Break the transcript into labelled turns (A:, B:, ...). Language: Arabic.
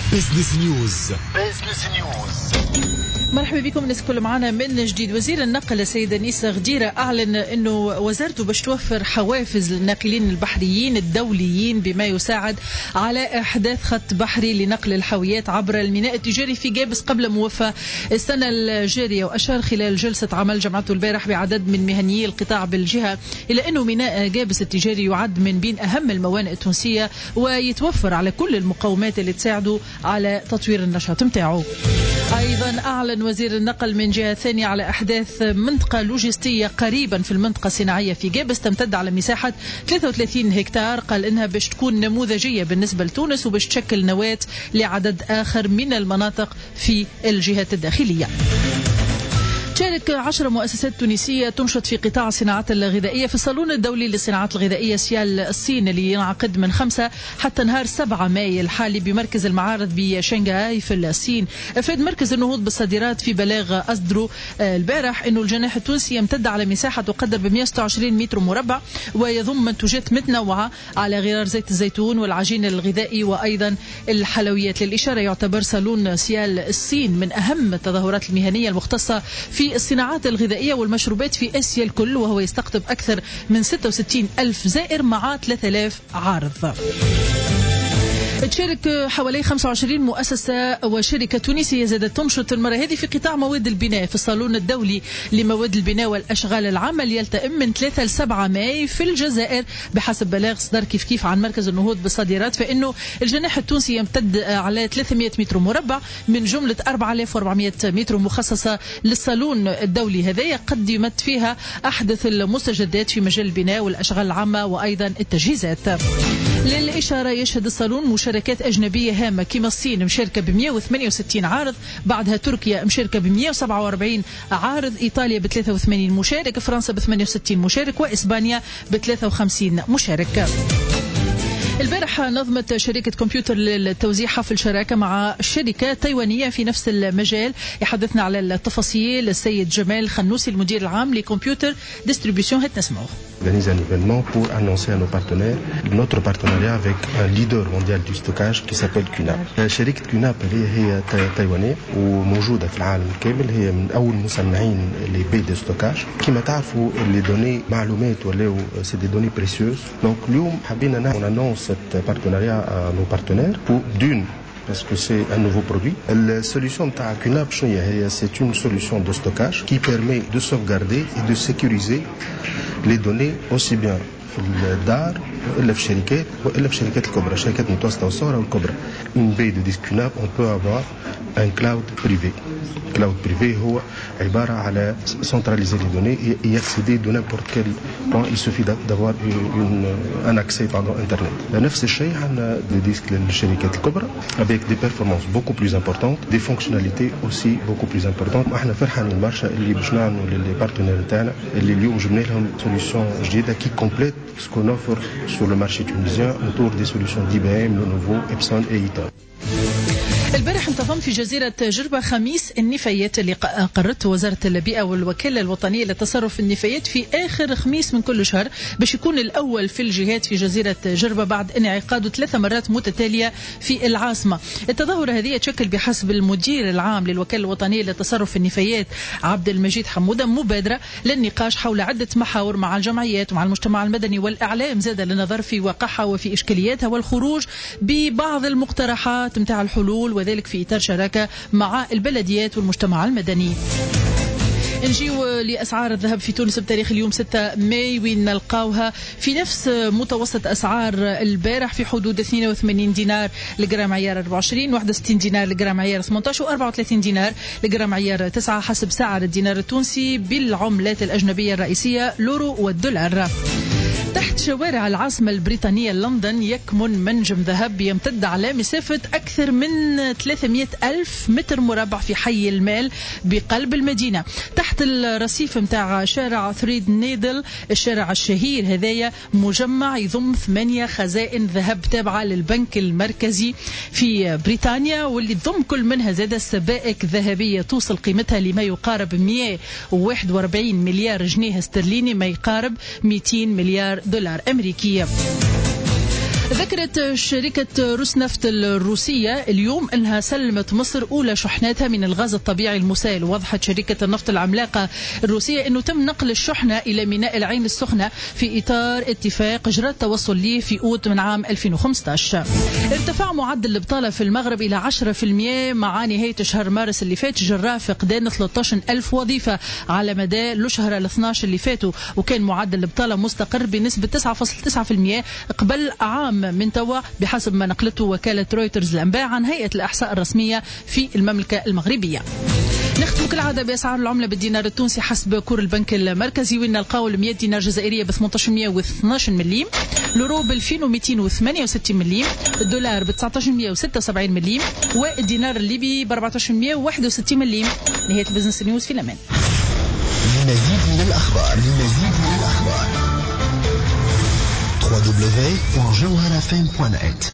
A: بزنس نيوز.
B: مرحبا بكم الناس كل معنا من جديد. وزير النقل السيد أنيسة غديرة أعلن أنه وزارته باش توفر حوافز للناقلين البحريين الدوليين بما يساعد على إحداث خط بحري لنقل الحاويات عبر الميناء التجاري في جابس قبل موافاة السنة الجارية. وأشار خلال جلسة عمل جمعته البارح بعدد من مهنيي القطاع بالجهة إلى أنه ميناء جابس التجاري يعد من بين أهم الموانئ التونسية ويتوفر على كل المقومات اللي تساعده على تطوير النشاط متاعه. أيضا أعلن وزير النقل من جهة ثانية على أحداث منطقة لوجستية قريبا في المنطقة الصناعية في جابس تمتد على مساحة 33 هكتار. قال إنها باش تكون نموذجية بالنسبة لتونس وباش تشكل نواة لعدد آخر من المناطق في الجهات الداخلية. تشارك 10 مؤسسات تونسية تنشط في قطاع الصناعات الغذائية في الصالون الدولي للصناعات الغذائية سيال الصين اللي ينعقد من 5 حتى نهار 7 ماي الحالي بمركز المعارض بشنغهاي في الصين. أفاد مركز النهوض بالصادرات في بلاغ أصدره البارح أنه الجناح التونسي يمتد على مساحة تقدر ب 126 متر مربع ويضم منتوجات متنوعة على غرار زيت الزيتون والعجين الغذائي وأيضا الحلويات. للإشارة يعتبر صالون سيال الصين من أهم التظاهرات المهنية المختصة في الصناعات الغذائية والمشروبات في آسيا الكل، وهو يستقطب أكثر من 66 ألف زائر مع 3000 عارض. تشارك حوالي 25 مؤسسة وشركة تونسية زادت تنشط المرة هذه في قطاع مواد البناء في الصالون الدولي لمواد البناء والأشغال العامة اللي يلتئم من 3 ل 7 ماي في الجزائر بحسب بلاغ صدر كيف عن مركز النهوض بالصادرات. فإنه الجناح التونسي يمتد على 300 متر مربع من جملة 4400 متر مخصصة للصالون الدولي هذا قدمت فيها أحدث المستجدات في مجال البناء والأشغال العامة وأيضا التجهيزات. للإشارة يشهد الصالون مشاركات أجنبية هامة كما الصين مشاركة ب 168 عارض، بعدها تركيا مشاركة ب 147 عارض، إيطاليا ب 83 مشارك، فرنسا ب 68 مشارك، وإسبانيا ب 53 مشارك. البارح نظمت شركة كمبيوتر للتوزيع حفل شراكة مع شركة تايوانية في نفس المجال. يحدثنا على التفاصيل السيد جمال خنوسي المدير العام لكمبيوتر ديستريبيوشن. هات نسمعه.
C: Organiser un événement pour annoncer à nos partenaires notre partenariat avec un leader mondial du stockage qui s'appelle QNAP. شركة QNAP هي تايوانية وموجودة في العالم كامل، هي من أول مصنعين اللي بي دي ستوكاج. كما تعرفوا اللي دوني معلومات ولا سي دي دوني بريسيوز. دونك اليوم حبينا نعمل annonce cet partenariat à nos partenaires pour d'une parce que c'est un nouveau produit. La solution de QNAP, c'est une solution de stockage qui permet de sauvegarder et de sécuriser les données aussi bien في الدار وإلا في الشركات وإلا في الشركات الكبرى، الشركات المتوسطة والصغرى والكبرى. من بين دو ديسك QNAP on peut avoir un cloud privé. Cloud privé هو عبارة على centraliser les données et accéder de n'importe quel point. Il suffit d'avoir un accès internet. نفس الشيء عندنا des disques للشركات الكبرى avec des performances beaucoup plus importantes, des fonctionnalités aussi beaucoup plus importantes. احنا فرحانين المارشة اللي باش نعملوا للي بارتنير نتاعنا اللي اليوم جبنا لهم solution جديدة qui complète ce qu'on offre sur le marché tunisien autour des solutions d'IBM, Lenovo, Epson et Eaton.
B: البارح انتظم في جزيرة جربة خميس النفايات اللي قررته وزارة البيئة والوكالة الوطنية لتصرف النفايات في آخر خميس من كل شهر باش يكون الأول في الجهات في جزيرة جربة بعد انعقاده 3 مرات متتالية في العاصمة. التظاهرة هذه تشكل بحسب المدير العام للوكالة الوطنية لتصرف النفايات عبد المجيد حمودة مبادرة للنقاش حول عدة محاور مع الجمعيات ومع المجتمع المدني والإعلام زاد للنظر في واقعها وفي إشكالياتها والخروج ببعض المقترحات متاع الحلول وذلك في إطار شراكة مع البلديات والمجتمع المدني. نجيو لأسعار الذهب في تونس بتاريخ اليوم 6 ماي وين نلقاوها في نفس متوسط أسعار البارح في حدود 82 دينار لجرام عيار 24، 61 دينار لجرام عيار 18 و34 دينار لجرام عيار 9 حسب سعر الدينار التونسي بالعملات الأجنبية الرئيسية اليورو والدولار. تحت شوارع العاصمة البريطانية لندن يكمن منجم ذهب يمتد على مسافة أكثر من 300 ألف متر مربع في حي المال بقلب المدينة تحت الرصيف متاع شارع ثريد نيدل. الشارع الشهير هذايا مجمع يضم 8 خزائن ذهب تابعة للبنك المركزي في بريطانيا واللي تضم كل منها زاد سبائك ذهبية توصل قيمتها لما يقارب 141 مليار جنيه استرليني ما يقارب 200 مليار دولار أمريكي. ذكرت شركة روسنفت الروسية اليوم أنها سلمت مصر أولى شحناتها من الغاز الطبيعي المسال. وضحت شركة النفط العملاقة الروسية أنه تم نقل الشحنة إلى ميناء العين السخنة في إطار اتفاق جرى التوصل له في أوت من عام 2015. ارتفع معدل البطالة في المغرب إلى 10% مع نهاية شهر مارس اللي فات جراء فقدان 13,000 وظيفة على مدى الأشهر 12 اللي فاتوا، وكان معدل البطالة مستقر بنسبة 9.9% قبل عام من توا بحسب ما نقلته وكالة رويترز الأنباء عن هيئة الإحصاء الرسمية في المملكة المغربية. نختم كالعادة بأسعار العملة بالدينار التونسي حسب كور البنك المركزي، وين نلقاو 100 دينار جزائرية ب 1812 مليم، اليورو ب 2268 مليم، الدولار ب 1976 مليم، والدينار الليبي ب 1461 مليم. نهاية البزنس نيوز في الأمان.
A: لمزيد من الأخبار www.jawharafm.net